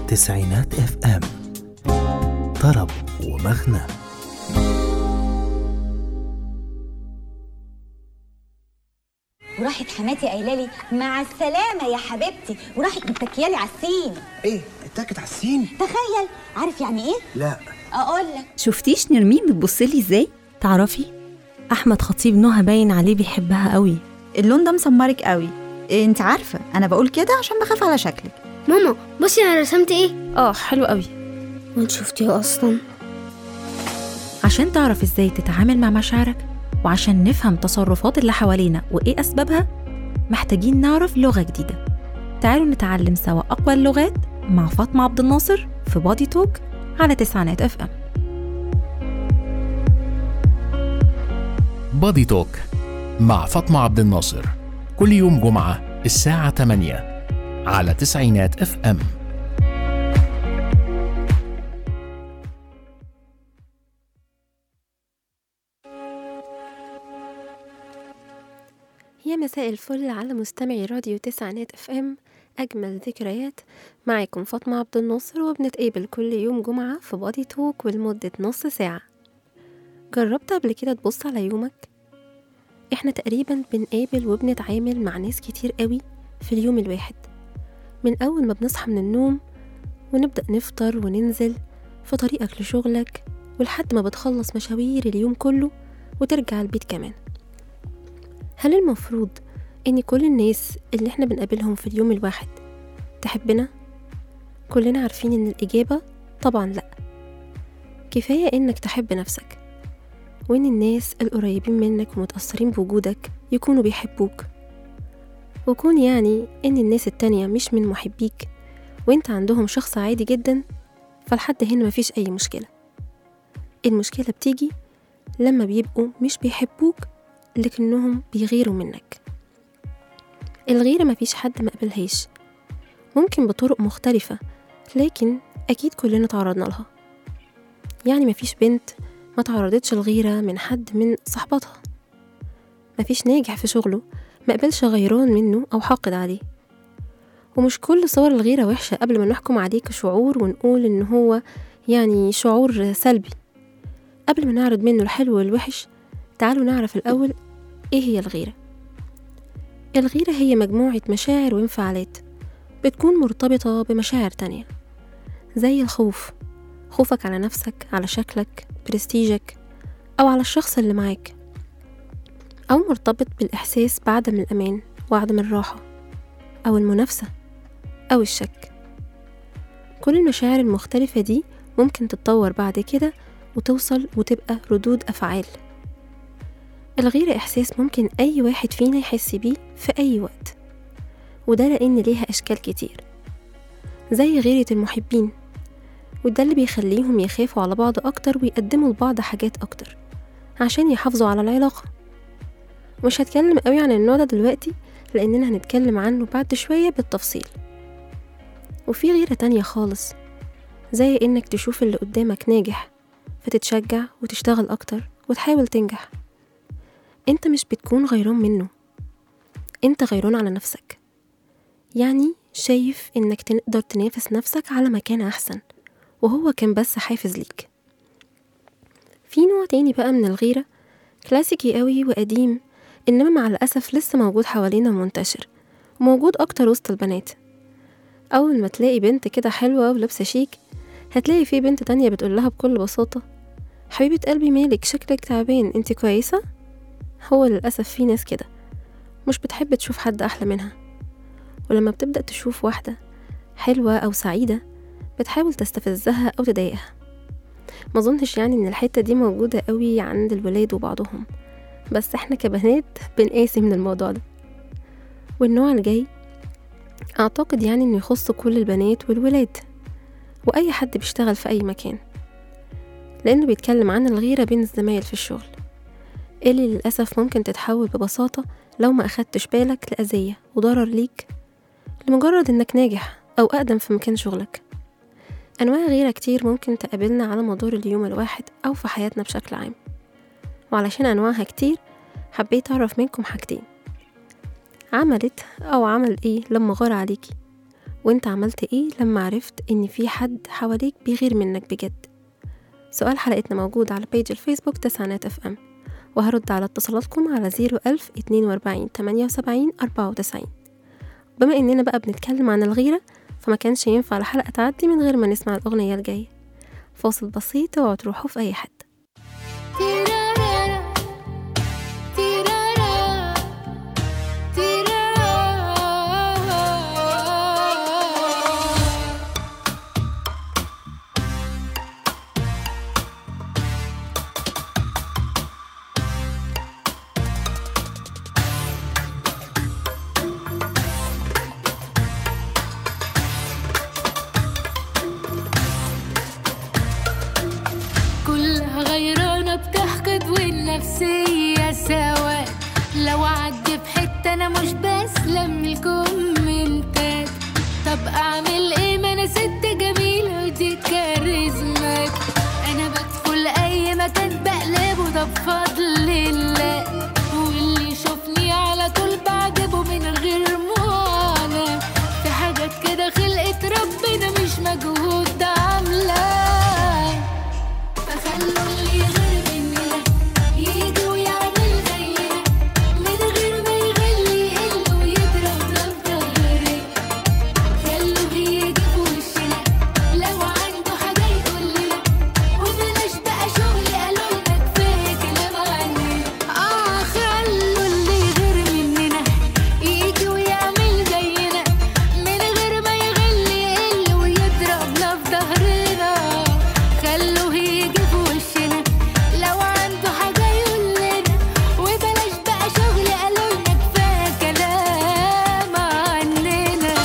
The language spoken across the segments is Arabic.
تسعينات اف ام، طرب ومغنى. وراحت حماتي قايله لي مع السلامه يا حبيبتي، وراحت متكيالي على السين. ايه اتكت على السين؟ تخيل. عارف يعني ايه؟ لا. اقول لك. شفتيش نرمين بتبصلي ازاي؟ تعرفي احمد خطيب نهى باين عليه بيحبها قوي. اللون ده مسمرك قوي. إيه انت عارفه انا بقول كده عشان بخاف على شكلك. ماما بصي انا رسمت ايه. حلو قوي. وانت شفتيه اصلا؟ عشان تعرف ازاي تتعامل مع مشاعرك وعشان نفهم تصرفات اللي حوالينا وايه اسبابها، محتاجين نعرف لغة جديدة. تعالوا نتعلم سوا اقوى اللغات مع فاطمة عبد الناصر في بودي توك على تسعينات اف ام. بودي توك مع فاطمة عبد الناصر كل يوم جمعة الساعة 8 على تسعينات اف ام. يا مساء الفل على مستمعي راديو تسعينات اف ام، اجمل ذكريات. معاكم فاطمة عبد الناصر، وبنتقابل كل يوم جمعة في بودي توك ولمدة نص ساعة. جربت قبل كده تبص على يومك؟ احنا تقريبا بنقابل وبنتعامل مع ناس كتير قوي في اليوم الواحد، من اول ما بنصحى من النوم ونبدأ نفطر وننزل في طريقك لشغلك، ولحد ما بتخلص مشاوير اليوم كله وترجع البيت كمان. هل المفروض ان كل الناس اللي احنا بنقابلهم في اليوم الواحد تحبنا؟ كلنا عارفين ان الإجابة طبعا لا. كفاية انك تحب نفسك، وان الناس القريبين منك ومتأثرين بوجودك يكونوا بيحبوك، وكون يعني ان الناس التانية مش من محبيك وانت عندهم شخص عادي جدا، فالحد هنا مفيش اي مشكلة. المشكلة بتيجي لما بيبقوا مش بيحبوك لكنهم بيغيروا منك. الغيرة مفيش حد ما قبلهاش، ممكن بطرق مختلفة، لكن أكيد كلنا تعرضنا لها. يعني مفيش بنت ما تعرضتش الغيرة من حد من صحباتها، مفيش ناجح في شغله ما قبلش غيران منه أو حاقد عليه. ومش كل صور الغيرة وحشة قبل ما نحكم عليه كشعور ونقول إن هو يعني شعور سلبي. قبل ما نعرض منه الحلو والوحش، تعالوا نعرف الأول إيه هي الغيرة. الغيرة هي مجموعة مشاعر وانفعالات بتكون مرتبطة بمشاعر تانية، زي الخوف، خوفك على نفسك، على شكلك، برستيجك، أو على الشخص اللي معاك، أو مرتبط بالإحساس بعدم الأمان وعدم الراحة، أو المنافسة، أو الشك. كل المشاعر المختلفة دي ممكن تتطور بعد كده وتوصل وتبقى ردود أفعال. الغيرة إحساس ممكن أي واحد فينا يحس بيه في أي وقت، وده لأن ليها أشكال كتير، زي غيرة المحبين، وده اللي بيخليهم يخافوا على بعض أكتر ويقدموا لبعض حاجات أكتر عشان يحافظوا على العلاقة. مش هتكلم قوي عن النوع ده دلوقتي لأننا هنتكلم عنه بعد شوية بالتفصيل. وفي غيرة تانية خالص، زي إنك تشوف اللي قدامك ناجح فتتشجع وتشتغل أكتر وتحاول تنجح. انت مش بتكون غيران منه، انت غيران على نفسك، يعني شايف انك تقدر تنافس نفسك على مكان احسن وهو كان بس حافز ليك. في نوع تاني بقى من الغيرة كلاسيكي قوي وقديم، انما مع الأسف لسه موجود حوالينا ومنتشر، وموجود اكتر وسط البنات. اول ما تلاقي بنت كده حلوة ولابسة شيك، هتلاقي في بنت تانية بتقولها بكل بساطة: حبيبة قلبي مالك، شكلك تعبان، انت كويسة؟ هو للأسف في ناس كده مش بتحب تشوف حد أحلى منها، ولما بتبدأ تشوف واحدة حلوة أو سعيدة بتحاول تستفزها أو تضايقها. ما ظنش يعني إن الحتة دي موجودة قوي عند الولاد وبعضهم، بس احنا كبنات بنقاسي من الموضوع ده. والنوع الجاي أعتقد يعني إنه يخص كل البنات والولاد وأي حد بيشتغل في أي مكان، لأنه بيتكلم عن الغيرة بين الزمايل في الشغل، اللي للأسف ممكن تتحول ببساطة لو ما أخدتش بالك لأذية وضرر ليك لمجرد إنك ناجح أو أقدم في مكان شغلك. أنواع غيرة كتير ممكن تقابلنا على مدار اليوم الواحد أو في حياتنا بشكل عام، وعلشان أنواعها كتير حبيت أعرف منكم حاجتين: عملت أو عمل إيه لما غار عليكي، وانت عملت ايه لما عرفت ان في حد حواليك بيغير منك بجد؟ سؤال حلقتنا موجود على بيج الفيسبوك تسعينات اف ام، وهرد على اتصالاتكم على 01000 42 78 94. بما اننا بقى بنتكلم عن الغيرة، فما كانش ينفع الحلقة تعدي من غير ما نسمع الأغنية الجاية. فاصل بسيط وتروحوا في أي حتة. نفسية سوا لو عدي بحتة أنا مش بسلم الكومنتات. طب أعمل إيه ما أنا ست جميلة ودي كاريزمات. أنا بدخل أي مكان بقلبه ده بفضل الله، واللي يشوفني على طول بعجبه من غير معاناة. في حاجات كده خلقت ربنا مش مجهود ده عاملاه. فخلوا اللي غير مننا يجي ويعمل زينا من غير ما يغلي يقل ويضرب ضهري. خلوه يجي في وشنا لو عنده حاجة يقول لنا، وبلاش بقى شغل قالوا لنا كفاية كلام عننا. خلوا اللي غير مننا يجي ويعمل زينا من غير ما يغلي يقل ويضربنا في ظهرنا. خلوه يجي في وشنا لو عنده حاجة يقول لنا، وبلاش بقى شغل قالوا لنا كفاية كلام عننا.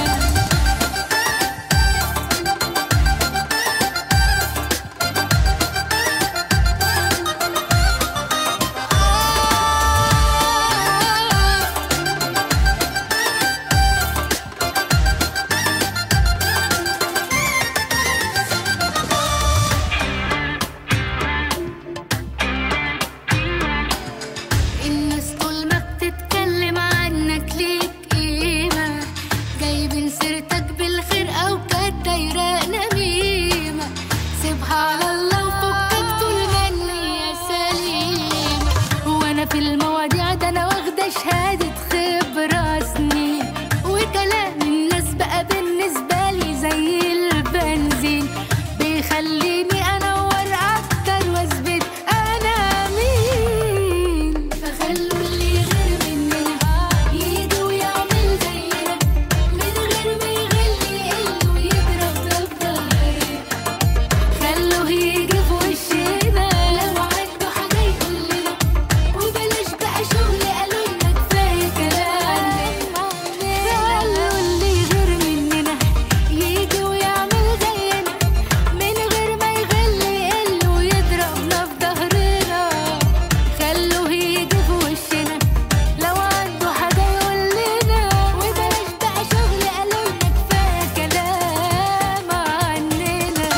الناس طول ما بتتكلم عنك ليك قيمة، جايبين سيرتك بالخير أو كانت دايرة نميمة. سيبها على الله وفكك طول ما النية سليمة. وأنا في المواضيع ده أنا واخدة شهادة خبرة سنين، وكلام الناس بقى بالنسبة لي زي البنزين، بيخليني أنور أكتر وأثبت أنا مين. فخلوا اللي غير مننا يجي ويعمل زينا من غير ما يغلي يقل ويضرب ضهري. خلوه يجي في وشنا لو عنده حاجة يقول لنا، وبلاش بقى شغل قالوا لنا كفاية كلام عننا. خلوا اللي غير مننا يجي ويعمل زينا من غير ما يغلي يقل ويضربنا في ظهرنا. خلوه يجي في وشنا لو عنده حاجة يقول لنا، وبلاش بقى شغل قالوا لنا كفاية كلام عننا.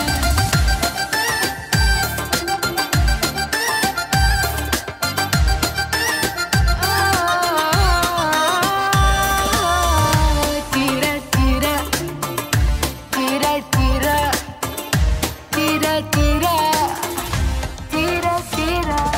تيرا تيرا تيرا تيرا تيرا تيرا تيرا تيرا.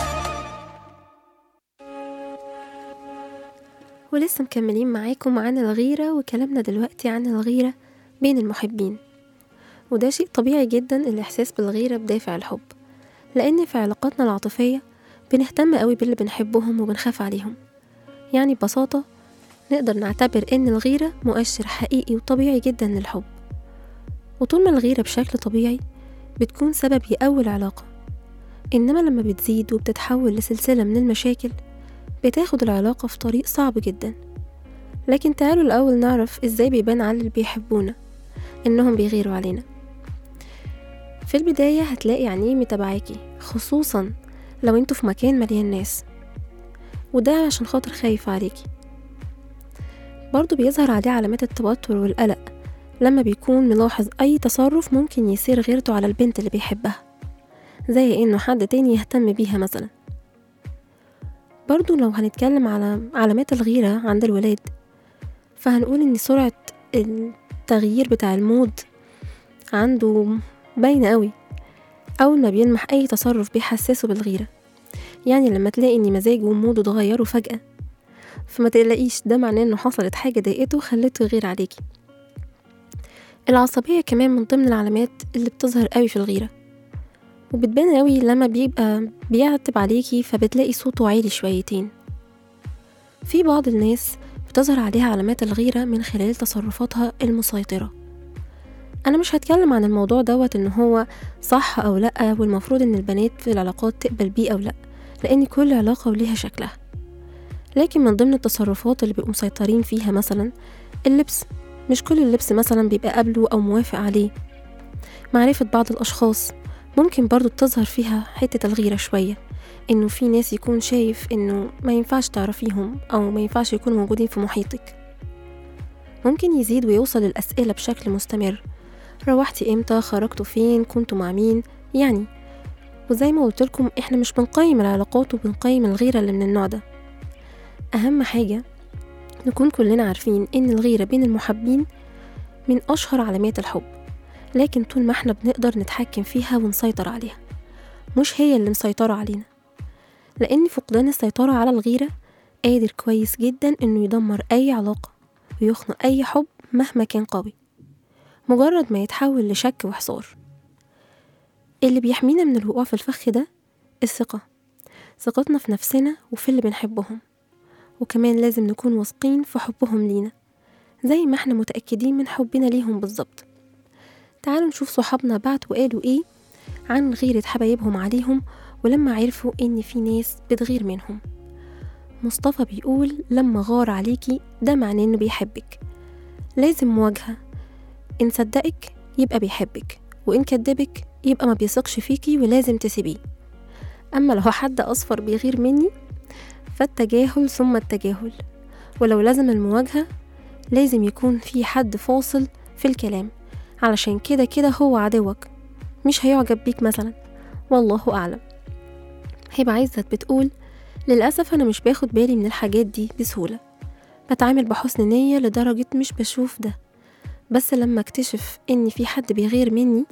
ولسه مكملين معاكم عن الغيرة، وكلامنا دلوقتي عن الغيرة بين المحبين. وده شيء طبيعي جدا الإحساس بالغيرة بدافع الحب، لأن في علاقاتنا العاطفية بنهتم قوي باللي بنحبهم وبنخاف عليهم. يعني ببساطة نقدر نعتبر إن الغيرة مؤشر حقيقي وطبيعي جدا للحب. وطول ما الغيرة بشكل طبيعي بتكون سبب يقوي العلاقة، إنما لما بتزيد وبتتحول لسلسلة من المشاكل بتاخد العلاقة في طريق صعب جدا. لكن تعالوا الأول نعرف إزاي بيبان على اللي بيحبونا إنهم بيغيروا علينا. في البداية هتلاقي عينيه متابعاكي، خصوصا لو انتوا في مكان مليان ناس، وده عشان خاطر خايف عليكي. برضو بيظهر عليه علامات التوتر والقلق لما بيكون ملاحظ أي تصرف ممكن يصير غيرته على البنت اللي بيحبها، زي إنه حد تاني يهتم بيها مثلا. برضو لو هنتكلم على علامات الغيرة عند الولاد، فهنقول إن سرعة التغيير بتاع المود عنده باين قوي. أول ما بيلمح أي تصرف بيحسسه بالغيرة، يعني لما تلاقي إن مزاجه وموده اتغيروا فجأة، فما تقلقيش، ده معناه إنه حصلت حاجة ضايقته خلته يغير عليكي. العصبية كمان من ضمن العلامات اللي بتظهر قوي في الغيرة، وبتبان قوي لما بيبقى بيعتب عليكي فبتلاقي صوته عالي شويتين. في بعض الناس بتظهر عليها علامات الغيرة من خلال تصرفاتها المسيطرة. أنا مش هتكلم عن الموضوع دوت إن هو صح أو لأ، والمفروض إن البنات في العلاقات تقبل بيه أو لأ، لأن كل علاقة وليها شكلها. لكن من ضمن التصرفات اللي بيبقوا مسيطرين فيها مثلا اللبس. مش كل اللبس مثلا بيبقى قابله أو موافق عليه. معرفة بعض الأشخاص ممكن برضو تظهر فيها حتة الغيرة شوية، إنه في ناس يكون شايف إنه ما ينفعش تعرفيهم أو ما ينفعش يكونوا موجودين في محيطك. ممكن يزيد ويوصل للأسئلة بشكل مستمر: روحتي إمتى؟ خرجتوا فين؟ كنتوا مع مين؟ يعني وزي ما قلت لكم إحنا مش بنقيم العلاقات وبنقيم الغيرة اللي من النوع ده. أهم حاجة نكون كلنا عارفين إن الغيرة بين المحبين من أشهر علامات الحب، لكن طول ما إحنا بنقدر نتحكم فيها ونسيطر عليها، مش هي اللي مسيطرة علينا. لأن فقدان السيطرة على الغيرة قادر كويس جدا إنه يدمر أي علاقة ويخنق أي حب مهما كان قوي، مجرد ما يتحول لشك وحصار. اللي بيحمينا من الوقوع في الفخ ده الثقة، ثقتنا في نفسنا وفي اللي بنحبهم، وكمان لازم نكون واثقين في حبهم لينا زي ما احنا متأكدين من حبنا ليهم بالظبط. تعالوا نشوف صحابنا بعتوا قالوا ايه عن غيرة حبايبهم عليهم ولما عرفوا ان في ناس بتغير منهم. مصطفى بيقول: لما غار عليكي ده معناه انه بيحبك، لازم مواجهة. إن صدقك يبقى بيحبك، وإن كدبك يبقى ما بيثقش فيكي ولازم تسيبيه. أما لو حد أصفر بيغير مني فالتجاهل ثم التجاهل، ولو لازم المواجهة لازم يكون في حد فاصل في الكلام، علشان كده كده هو عدوك، مش هيعجب بيك مثلا، والله أعلم. هبة عزت بتقول: للأسف أنا مش باخد بالي من الحاجات دي بسهولة، بتعامل بحسن نية لدرجة مش بشوف ده، بس لما اكتشف ان في حد بيغير مني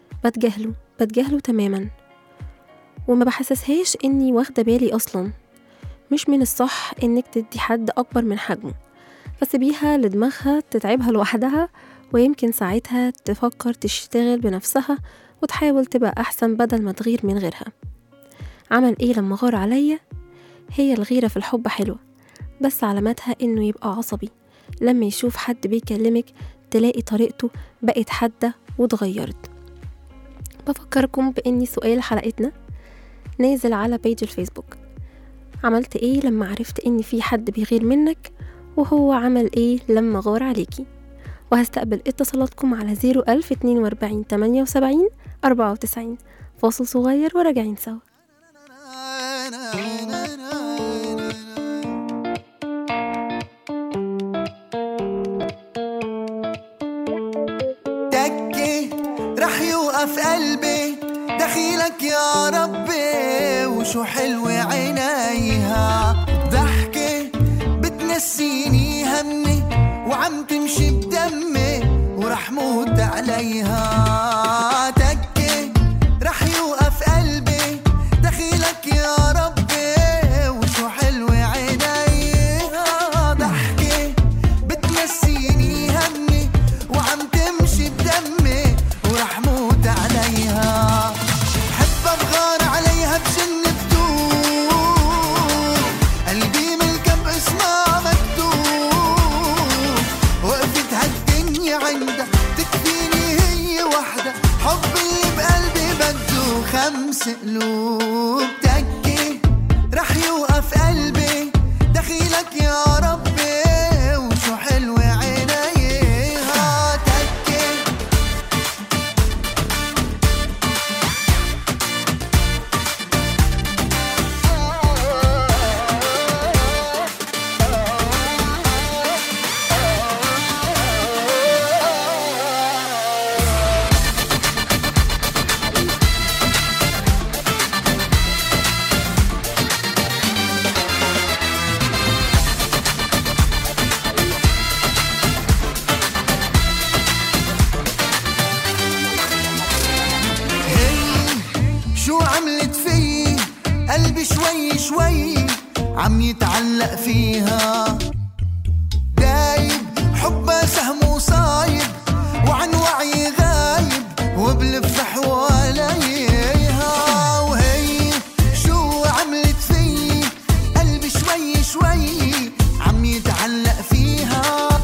بتجاهله تماما، وما بحسسهاش اني واخده بالي اصلا. مش من الصح انك تدي حد اكبر من حجمه، فسيبيها لدماغها تتعبها لوحدها، ويمكن ساعتها تفكر تشتغل بنفسها وتحاول تبقى احسن بدل ما تغير من غيرها. عمل ايه لما غار عليا؟ هي الغيرة في الحب حلوة، بس علامتها انه يبقى عصبي. لما يشوف حد بيكلمك تلاقي طريقته بقت حادة واتغيرت. بفكركم بإني سؤال حلقتنا نازل على بيج الفيسبوك: عملت ايه لما عرفت ان في حد بيغير منك؟ وهو عمل ايه لما غار عليكي؟ وهستقبل اتصالاتكم على 01042 78 94. فاصل صغير وراجعين سوا. رح يوقف قلبي دخيلك يا ربي، وشو حلوة عينيها ضحكة بتنسيني همي وعم تمشي بدمي ورح موت عليها. تكي رح يوقف قلبي دخيلك يا ربي، وشو حلوة عينيها ضحكة بتنسيني همي وعم تمشي بدمي ورح موت عليها. بحب أبغار عليها بجن بدون قلبي ملكة باسمها مكتوب، وقفت هالدنيا عندها تكفيني هي وحدة، حب اللي بقلبي بده 5 قلوب. تكي رح يوقف قلبي دخيلك يا ربي، وشو حلوة عينيها. تكي شوي شوي عم يتعلق فيها، دايب حبها سهم وصايب وعن وعي غايب وبلف حواليها، وهي شو عملت في قلبي شوي شوي عم يتعلق فيها،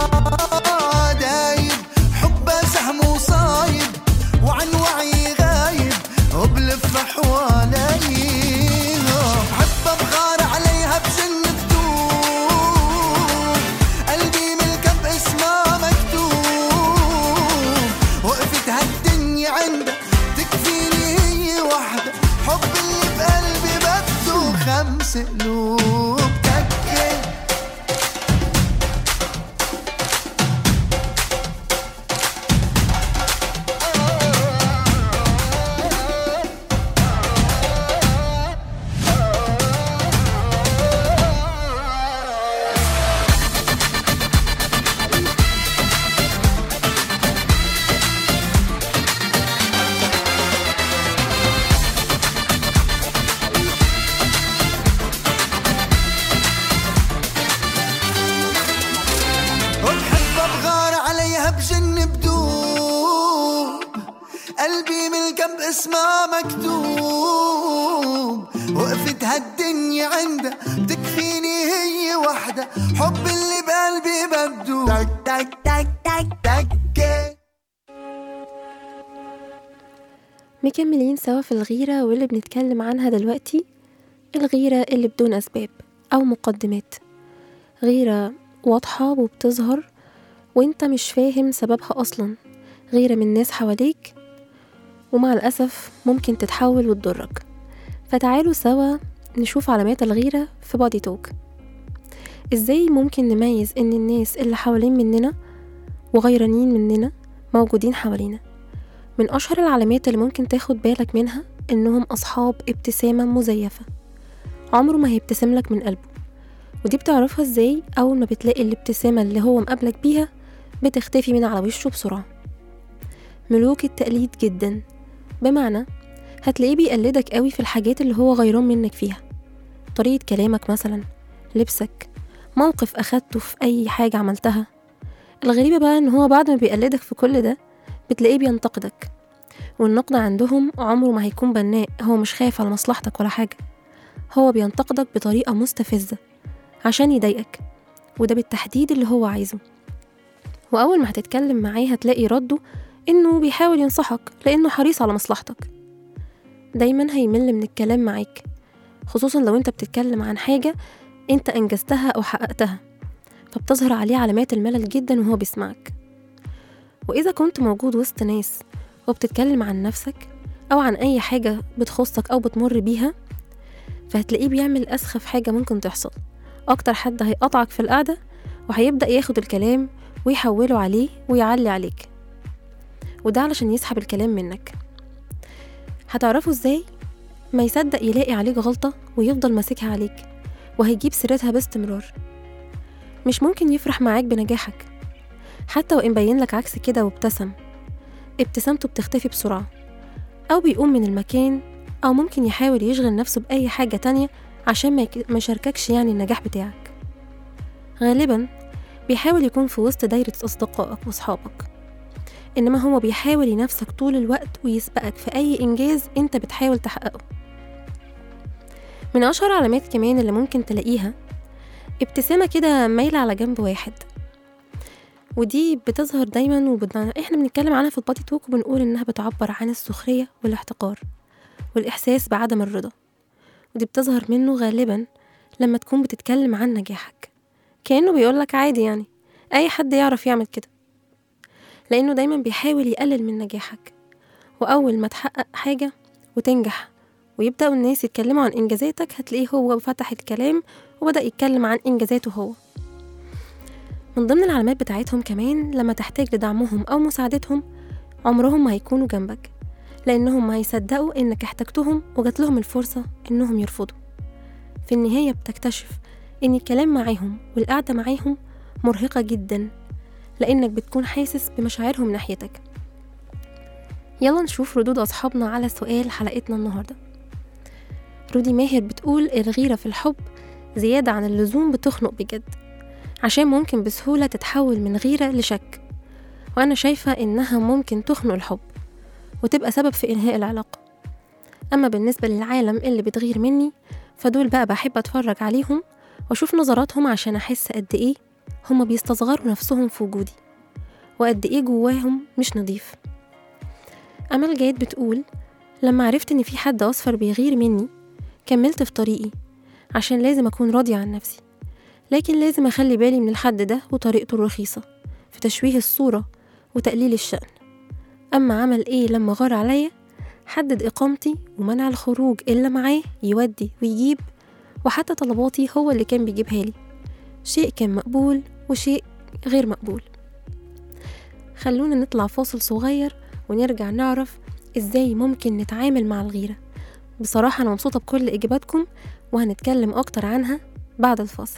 دايب حبها سهم وصايب وعن وعي غايب وبلف حواليها، بحبها بغار عليها بجن بدوب، قلبي ملكها باسمها مكتوب، وقفت هالدنيا عندها تكفيني هي وحدة، حب اللي بقلبي بده 5 قلوب تكي. وبحبها بغار عليها بجن بدوب، قلبي ملكها باسمها مكتوب، وقفت هالدنيا عندها بتكفيني هي وحدة، حب اللي بقلبي بده تك تك تك تك تك. مكملين سوا في الغيرة، واللي بنتكلم عنها دلوقتي الغيرة اللي بدون أسباب أو مقدمات، غيرة واضحة وبتظهر وانت مش فاهم سببها أصلا، غيرة من ناس حواليك ومع الأسف ممكن تتحول وتضرك. فتعالوا سوا نشوف علامات الغيرة في بادي توك. ازاي ممكن نميز ان الناس اللي حوالين مننا وغيرانين مننا موجودين حوالينا؟ من أشهر العلامات اللي ممكن تاخد بالك منها إنهم أصحاب ابتسامة مزيفة، عمره ما هيبتسم لك من قلبه. ودي بتعرفها إزاي؟ أول ما بتلاقي الابتسامة اللي هو مقابلك بيها بتختفي من على وشه بسرعة. ملوك التقليد جدا، بمعنى هتلاقيه بيقلدك قوي في الحاجات اللي هو غيران منك فيها، طريقة كلامك مثلا، لبسك، موقف أخدته في أي حاجة عملتها. الغريبة بقى إن هو بعد ما بيقلدك في كل ده بتلاقيه بينتقدك، والنقد عندهم عمره ما هيكون بناء، هو مش خايف على مصلحتك ولا حاجة، هو بينتقدك بطريقة مستفزة عشان يضايقك، وده بالتحديد اللي هو عايزه. وأول ما هتتكلم معاه هتلاقي رده إنه بيحاول ينصحك لأنه حريص على مصلحتك. دايما هيمل من الكلام معاك، خصوصا لو انت بتتكلم عن حاجة انت أنجزتها أو حققتها، فبتظهر عليه علامات الملل جدا وهو بيسمعك. وإذا كنت موجود وسط ناس وبتتكلم عن نفسك أو عن أي حاجة بتخصك أو بتمر بيها، فهتلاقيه بيعمل أسخف حاجة ممكن تحصل، أكتر حد هيقطعك في القعدة وهيبدأ ياخد الكلام ويحوله عليه ويعلي عليك، وده علشان يسحب الكلام منك. هتعرفه ازاي؟ ما يصدق يلاقي عليك غلطة ويفضل ماسكها عليك وهيجيب سيرتها باستمرار. مش ممكن يفرح معاك بنجاحك حتى وإن بين لك عكس كده وابتسم، ابتسامته بتختفي بسرعة، أو بيقوم من المكان، أو ممكن يحاول يشغل نفسه بأي حاجة تانية عشان ما يشارككش يعني النجاح بتاعك. غالبا بيحاول يكون في وسط دايرة أصدقائك وصحابك، إنما هو بيحاول ينافسك طول الوقت ويسبقك في أي إنجاز أنت بتحاول تحققه. من أشهر علامات كمان اللي ممكن تلاقيها ابتسامة كده مايلة على جنب واحد، ودي بتظهر دايما احنا بنتكلم عنها في البادي توك وبنقول إنها بتعبر عن السخرية والاحتقار والإحساس بعدم الرضا. ودي بتظهر منه غالبا لما تكون بتتكلم عن نجاحك، كأنه بيقولك عادي يعني أي حد يعرف يعمل كده، لأنه دايما بيحاول يقلل من نجاحك. وأول ما تحقق حاجة وتنجح ويبدأوا الناس يتكلموا عن إنجازاتك، هتلاقيه هو فتح الكلام وبدأ يتكلم عن إنجازاته هو. من ضمن العلامات بتاعتهم كمان لما تحتاج لدعمهم أو مساعدتهم، عمرهم ما هيكونوا جنبك، لأنهم ما هيصدقوا إنك احتجتهم وجات لهم الفرصة إنهم يرفضوا. في النهاية بتكتشف إن الكلام معاهم والقعدة معاهم مرهقة جدا، لأنك بتكون حاسس بمشاعرهم ناحيتك. يلا نشوف ردود أصحابنا على سؤال حلقتنا النهاردة. رودي ماهر بتقول الغيرة في الحب زيادة عن اللزوم بتخنق بجد، عشان ممكن بسهولة تتحول من غيرة لشك، وأنا شايفة إنها ممكن تخنق الحب وتبقى سبب في إنهاء العلاقة. أما بالنسبة للعالم اللي بتغير مني فدول بقى بحب أتفرج عليهم وأشوف نظراتهم عشان أحس قد إيه هما بيستصغروا نفسهم في وجودي وقد إيه جواهم مش نظيف. أمل جيد بتقول لما عرفت إن في حد أصفر بيغير مني كملت في طريقي عشان لازم أكون راضية عن نفسي، لكن لازم أخلي بالي من الحد ده وطريقته الرخيصة في تشويه الصورة وتقليل الشأن. أما عمل إيه لما غار عليا؟ حدد إقامتي ومنع الخروج إلا معاه يودي ويجيب، وحتى طلباتي هو اللي كان بيجيبها لي، شيء كان مقبول وشيء غير مقبول. خلونا نطلع فاصل صغير ونرجع نعرف إزاي ممكن نتعامل مع الغيرة. بصراحة أنا مبسوطة بكل إجاباتكم وهنتكلم أكتر عنها بعد الفاصل.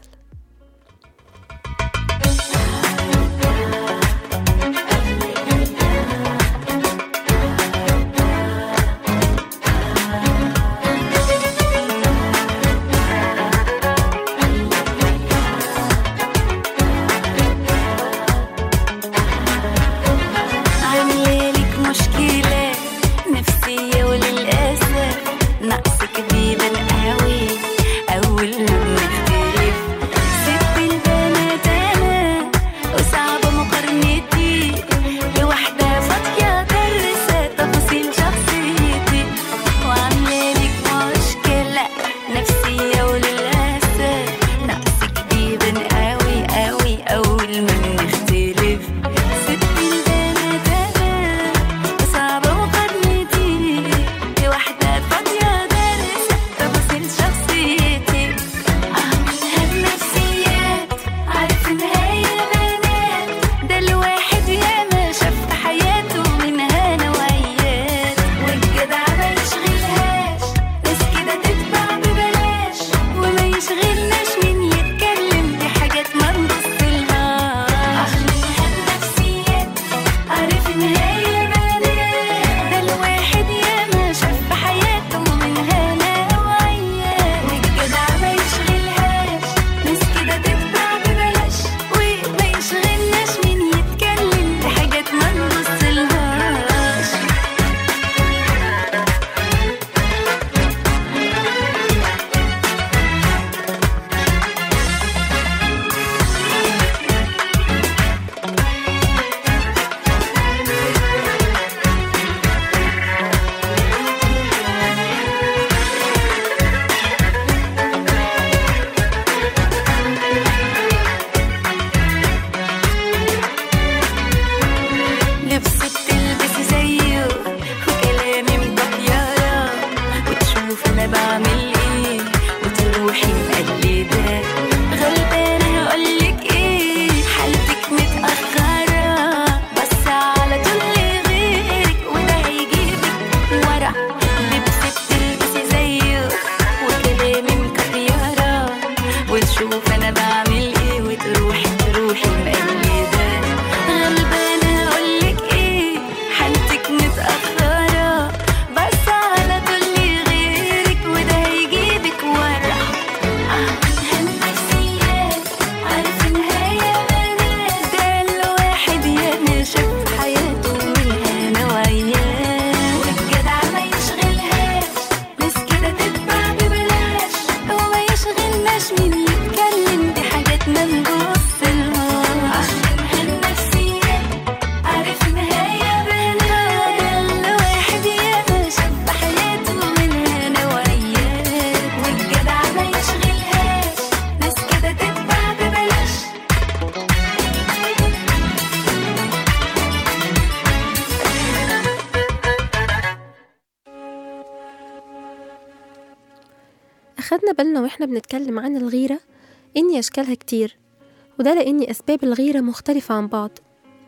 أخدنا بالنا وإحنا بنتكلم عن الغيرة إن أشكالها كتير، وده لأن أسباب الغيرة مختلفة عن بعض.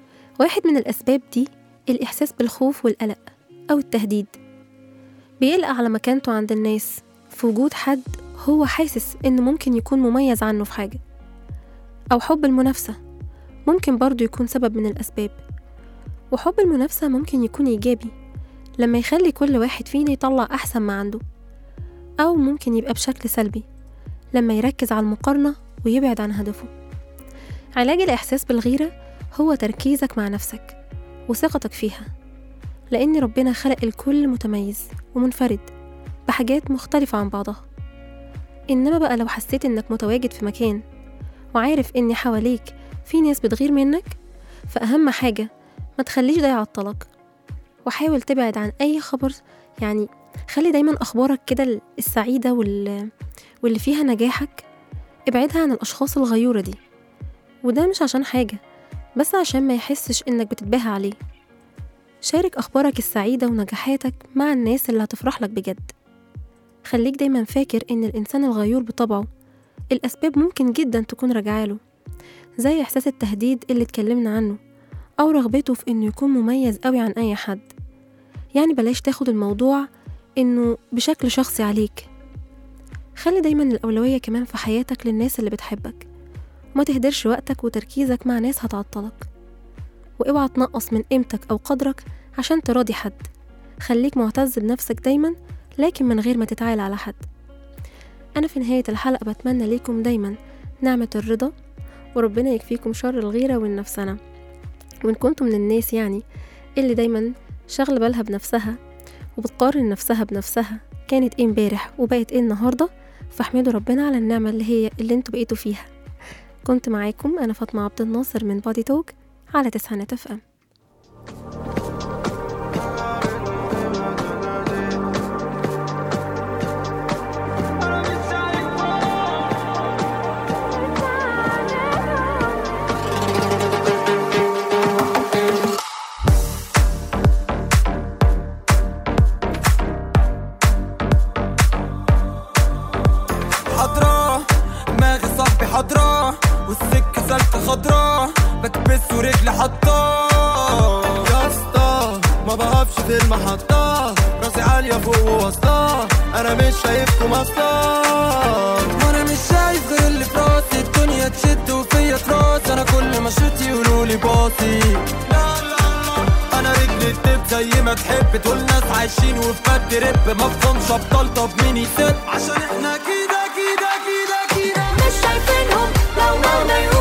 واحد من الأسباب دي الإحساس بالخوف والقلق أو التهديد، بيقلق على مكانته عند الناس في وجود حد هو حاسس إنه ممكن يكون مميز عنه في حاجة. أو حب المنافسة ممكن برضو يكون سبب من الأسباب، وحب المنافسة ممكن يكون إيجابي لما يخلي كل واحد فينا يطلع أحسن ما عنده، أو ممكن يبقى بشكل سلبي لما يركز على المقارنة ويبعد عن هدفه. علاج الإحساس بالغيرة هو تركيزك مع نفسك وثقتك فيها، لأن ربنا خلق الكل متميز ومنفرد بحاجات مختلفة عن بعضها. إنما بقى لو حسيت إنك متواجد في مكان وعارف إن حواليك في ناس بتغير منك، فأهم حاجة ما تخليش ده يعطلك، وحاول تبعد عن أي خبر. يعني خلي دايما أخبارك كده السعيدة واللي فيها نجاحك ابعدها عن الأشخاص الغيورة دي، وده مش عشان حاجة، بس عشان ما يحسش إنك بتتباهى عليه. شارك أخبارك السعيدة ونجاحاتك مع الناس اللي هتفرح لك بجد. خليك دايما فاكر إن الإنسان الغيور بطبعه الأسباب ممكن جدا تكون راجعاله، زي إحساس التهديد اللي اتكلمنا عنه، أو رغبته في إنه يكون مميز قوي عن أي حد. يعني بلاش تاخد الموضوع إنه بشكل شخصي عليك. خلي دايما الأولوية كمان في حياتك للناس اللي بتحبك، وما تهدرش وقتك وتركيزك مع ناس هتعطلك. واوعى تنقص من قيمتك أو قدرك عشان تراضي حد. خليك معتز بنفسك دايما، لكن من غير ما تتعالى على حد. أنا في نهاية الحلقة بتمنى ليكم دايما نعمة الرضا، وربنا يكفيكم شر الغيرة والنفسنة. وإن كنتم من الناس يعني اللي دايما شغل بالها بنفسها وبتقارن نفسها بنفسها، كانت إيه امبارح وبقت إيه النهاردة، فاحمدوا ربنا على النعمة اللي انتوا بقيتوا فيها. كنت معاكم أنا فاطمة عبد الناصر من بادي توك على 9 FM. حضرة والسكة سلكة خضرة، بكبس ورجلي حطاه يا اسطى، ما بقفش في المحطة، راسي عالية فوق ووسطاه، انا مش شايفكم اصلا، وانا مش شايف غير اللي في راسي، الدنيا تشد وفيا تراس، انا كل ما شوت يقولولي باصي، لا لا لا انا رجلي تدب زي ما تحب، دول ناس عايشين وفي بد رب، ما بفهمش ابطال، طب مين يسب، عشان احنا كده كده كده كده مش شايفينهم لو ما